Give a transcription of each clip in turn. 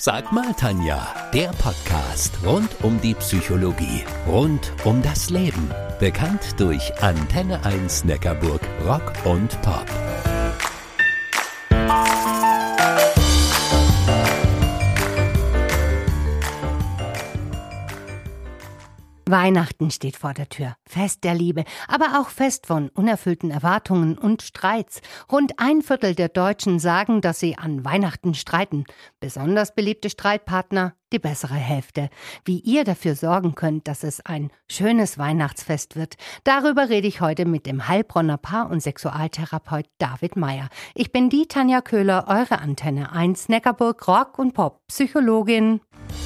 Sag mal, Tanja, der Podcast rund um die Psychologie, rund um das Leben. Bekannt durch Antenne 1 Neckarburg Rock und Pop. Weihnachten steht vor der Tür. Fest der Liebe, aber auch Fest von unerfüllten Erwartungen und Streits. Rund 1/4 der Deutschen sagen, dass sie an Weihnachten streiten. Besonders beliebte Streitpartner, die bessere Hälfte. Wie ihr dafür sorgen könnt, dass es ein schönes Weihnachtsfest wird, darüber rede ich heute mit dem Heilbronner Paar- und Sexualtherapeut David Meyer. Ich bin die Tanja Köhler, eure Antenne 1 Neckarburg Rock und Pop Psychologin.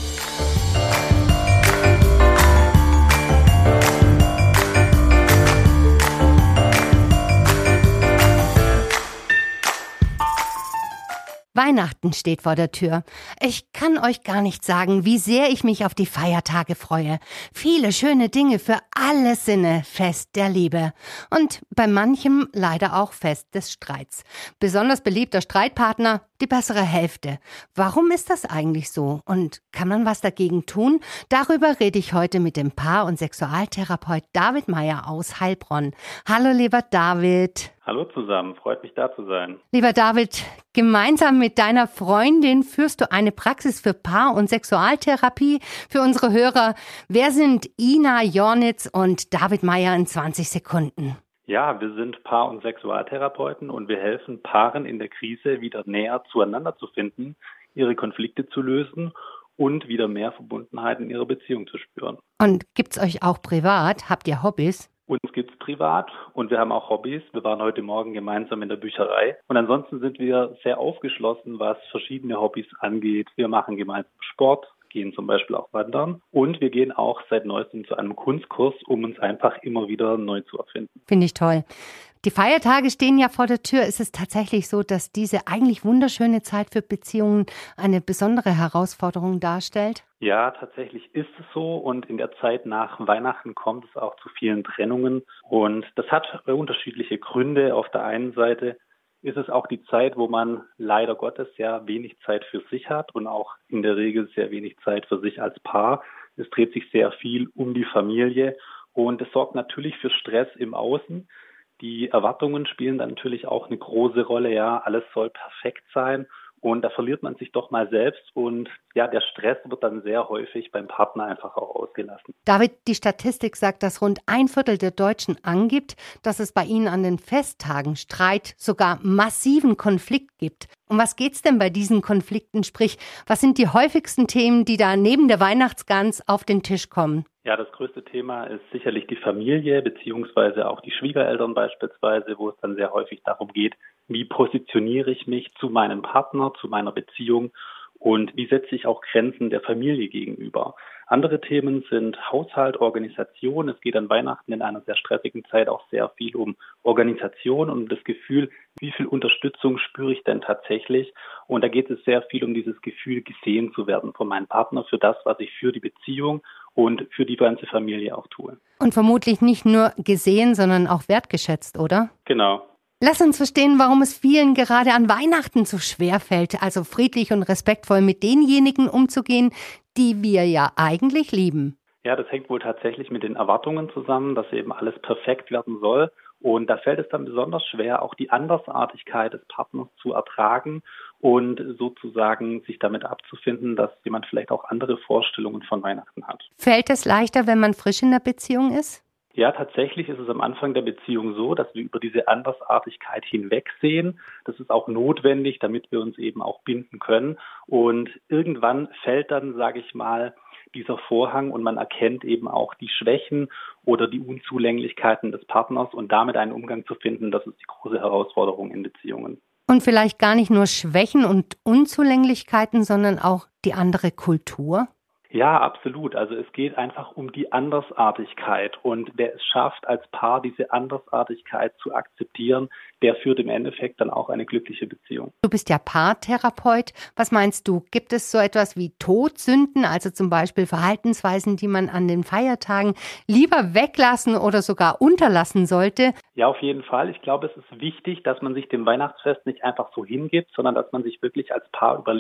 Weihnachten steht vor der Tür. Ich kann euch gar nicht sagen, wie sehr ich mich auf die Feiertage freue. Viele schöne Dinge für alle Sinne, Fest der Liebe. Und bei manchem leider auch Fest des Streits. Besonders beliebter Streitpartner, die bessere Hälfte. Warum ist das eigentlich so? Und kann man was dagegen tun? Darüber rede ich heute mit dem Paar- und Sexualtherapeut David Meyer aus Heilbronn. Hallo, lieber David. Hallo zusammen, freut mich da zu sein. Lieber David, gemeinsam mit deiner Freundin führst du eine Praxis für Paar- und Sexualtherapie. Für unsere Hörer, wer sind Ina Jornitz und David Meyer in 20 Sekunden? Ja, wir sind Paar- und Sexualtherapeuten und wir helfen Paaren in der Krise wieder näher zueinander zu finden, ihre Konflikte zu lösen und wieder mehr Verbundenheit in ihrer Beziehung zu spüren. Und gibt's euch auch privat? Habt ihr Hobbys? Uns gibt's privat und wir haben auch Hobbys. Wir waren heute Morgen gemeinsam in der Bücherei. Und ansonsten sind wir sehr aufgeschlossen, was verschiedene Hobbys angeht. Wir machen gemeinsam Sport, gehen zum Beispiel auch wandern. Und wir gehen auch seit neuestem zu einem Kunstkurs, um uns einfach immer wieder neu zu erfinden. Finde ich toll. Die Feiertage stehen ja vor der Tür. Ist es tatsächlich so, dass diese eigentlich wunderschöne Zeit für Beziehungen eine besondere Herausforderung darstellt? Ja, tatsächlich ist es so und in der Zeit nach Weihnachten kommt es auch zu vielen Trennungen und das hat unterschiedliche Gründe. Auf der einen Seite ist es auch die Zeit, wo man leider Gottes sehr wenig Zeit für sich hat und auch in der Regel sehr wenig Zeit für sich als Paar. Es dreht sich sehr viel um die Familie und es sorgt natürlich für Stress im Außen. Die Erwartungen spielen dann natürlich auch eine große Rolle. Ja, alles soll perfekt sein. Und da verliert man sich doch mal selbst und ja, der Stress wird dann sehr häufig beim Partner einfach auch ausgelassen. David, die Statistik sagt, dass rund 1/4 der Deutschen angibt, dass es bei ihnen an den Festtagen Streit, sogar massiven Konflikt gibt. Um was geht's denn bei diesen Konflikten? Sprich, was sind die häufigsten Themen, die da neben der Weihnachtsgans auf den Tisch kommen? Ja, das größte Thema ist sicherlich die Familie, beziehungsweise auch die Schwiegereltern beispielsweise, wo es dann sehr häufig darum geht, wie positioniere ich mich zu meinem Partner, zu meiner Beziehung und wie setze ich auch Grenzen der Familie gegenüber. Andere Themen sind Haushalt, Organisation. Es geht an Weihnachten in einer sehr stressigen Zeit auch sehr viel um Organisation und um das Gefühl, wie viel Unterstützung spüre ich denn tatsächlich. Und da geht es sehr viel um dieses Gefühl, gesehen zu werden von meinem Partner für das, was ich für die Beziehung und für die ganze Familie auch tue. Und vermutlich nicht nur gesehen, sondern auch wertgeschätzt, oder? Genau. Lass uns verstehen, warum es vielen gerade an Weihnachten so schwer fällt, also friedlich und respektvoll mit denjenigen umzugehen, die wir ja eigentlich lieben. Ja, das hängt wohl tatsächlich mit den Erwartungen zusammen, dass eben alles perfekt werden soll. Und da fällt es dann besonders schwer, auch die Andersartigkeit des Partners zu ertragen und sozusagen sich damit abzufinden, dass jemand vielleicht auch andere Vorstellungen von Weihnachten hat. Fällt es leichter, wenn man frisch in der Beziehung ist? Ja, tatsächlich ist es am Anfang der Beziehung so, dass wir über diese Andersartigkeit hinwegsehen. Das ist auch notwendig, damit wir uns eben auch binden können. Und irgendwann fällt dann, sage ich mal, dieser Vorhang und man erkennt eben auch die Schwächen oder die Unzulänglichkeiten des Partners und damit einen Umgang zu finden, das ist die große Herausforderung in Beziehungen. Und vielleicht gar nicht nur Schwächen und Unzulänglichkeiten, sondern auch die andere Kultur? Ja, absolut. Also es geht einfach um die Andersartigkeit und wer es schafft, als Paar diese Andersartigkeit zu akzeptieren, der führt im Endeffekt dann auch eine glückliche Beziehung. Du bist ja Paartherapeut. Was meinst du? Gibt es so etwas wie Todsünden, also zum Beispiel Verhaltensweisen, die man an den Feiertagen lieber weglassen oder sogar unterlassen sollte? Ja, auf jeden Fall. Ich glaube, es ist wichtig, dass man sich dem Weihnachtsfest nicht einfach so hingibt, sondern dass man sich wirklich als Paar überlegt,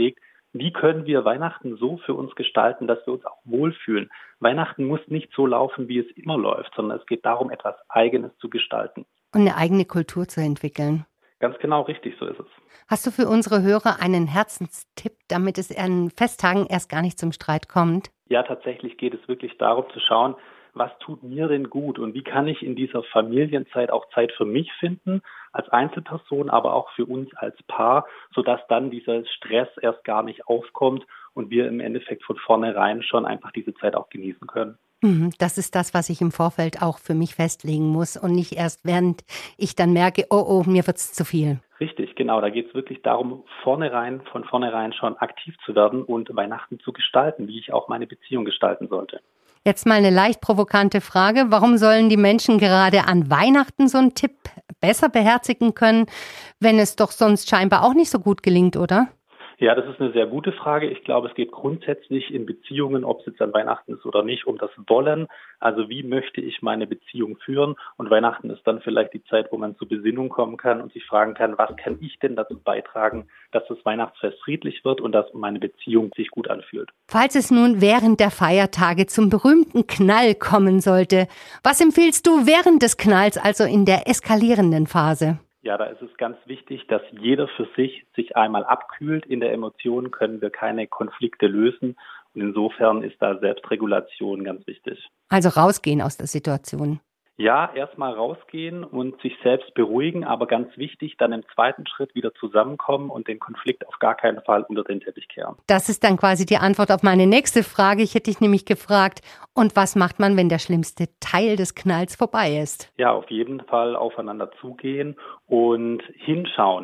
wie können wir Weihnachten so für uns gestalten, dass wir uns auch wohlfühlen. Weihnachten muss nicht so laufen, wie es immer läuft, sondern es geht darum, etwas Eigenes zu gestalten. Und eine eigene Kultur zu entwickeln. Ganz genau, richtig, so ist es. Hast du für unsere Hörer einen Herzenstipp, damit es an Festtagen erst gar nicht zum Streit kommt? Ja, tatsächlich geht es wirklich darum zu schauen, was tut mir denn gut und wie kann ich in dieser Familienzeit auch Zeit für mich finden, als Einzelperson, aber auch für uns als Paar, sodass dann dieser Stress erst gar nicht aufkommt und wir im Endeffekt von vornherein schon einfach diese Zeit auch genießen können. Das ist das, was ich im Vorfeld auch für mich festlegen muss und nicht erst, während ich dann merke, oh, mir wird's zu viel. Richtig, genau. Da geht es wirklich darum, von vornherein schon aktiv zu werden und Weihnachten zu gestalten, wie ich auch meine Beziehung gestalten sollte. Jetzt mal eine leicht provokante Frage. Warum sollen die Menschen gerade an Weihnachten so einen Tipp besser beherzigen können, wenn es doch sonst scheinbar auch nicht so gut gelingt, oder? Ja, das ist eine sehr gute Frage. Ich glaube, es geht grundsätzlich in Beziehungen, ob es jetzt an Weihnachten ist oder nicht, um das Wollen. Also wie möchte ich meine Beziehung führen? Und Weihnachten ist dann vielleicht die Zeit, wo man zur Besinnung kommen kann und sich fragen kann, was kann ich denn dazu beitragen, dass das Weihnachtsfest friedlich wird und dass meine Beziehung sich gut anfühlt. Falls es nun während der Feiertage zum berühmten Knall kommen sollte, was empfiehlst du während des Knalls, also in der eskalierenden Phase? Ja, da ist es ganz wichtig, dass jeder für sich einmal abkühlt. In der Emotion können wir keine Konflikte lösen. Und insofern ist da Selbstregulation ganz wichtig. Also rausgehen aus der Situation. Ja, erstmal rausgehen und sich selbst beruhigen, aber ganz wichtig, dann im zweiten Schritt wieder zusammenkommen und den Konflikt auf gar keinen Fall unter den Teppich kehren. Das ist dann quasi die Antwort auf meine nächste Frage. Ich hätte dich nämlich gefragt, und was macht man, wenn der schlimmste Teil des Knalls vorbei ist? Ja, auf jeden Fall aufeinander zugehen und hinschauen.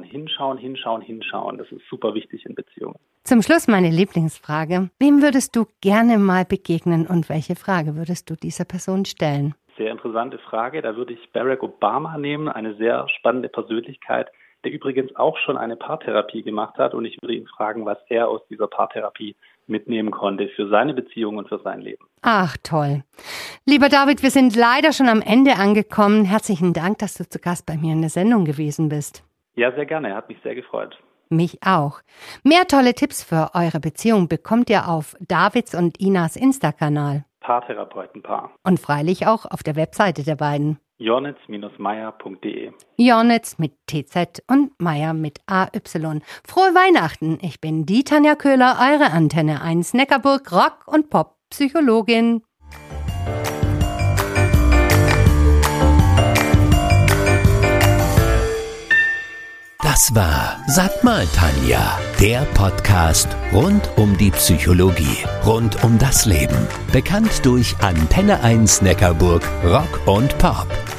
Das ist super wichtig in Beziehungen. Zum Schluss meine Lieblingsfrage. Wem würdest du gerne mal begegnen und welche Frage würdest du dieser Person stellen? Sehr interessante Frage. Da würde ich Barack Obama nehmen, eine sehr spannende Persönlichkeit, der übrigens auch schon eine Paartherapie gemacht hat. Und ich würde ihn fragen, was er aus dieser Paartherapie mitnehmen konnte für seine Beziehung und für sein Leben. Ach, toll. Lieber David, wir sind leider schon am Ende angekommen. Herzlichen Dank, dass du zu Gast bei mir in der Sendung gewesen bist. Ja, sehr gerne. Hat mich sehr gefreut. Mich auch. Mehr tolle Tipps für eure Beziehung bekommt ihr auf Davids und Inas Insta-Kanal. Paartherapeutenpaar. Und freilich auch auf der Webseite der beiden. jornitz-meier.de. Jornitz mit TZ und Meier mit AY. Frohe Weihnachten. Ich bin die Tanja Köhler, eure Antenne 1 Neckarburg Rock- und Pop-Psychologin. Das war Sag mal, Tanja, der Podcast rund um die Psychologie, rund um das Leben. Bekannt durch Antenne 1 Neckarburg Rock und Pop.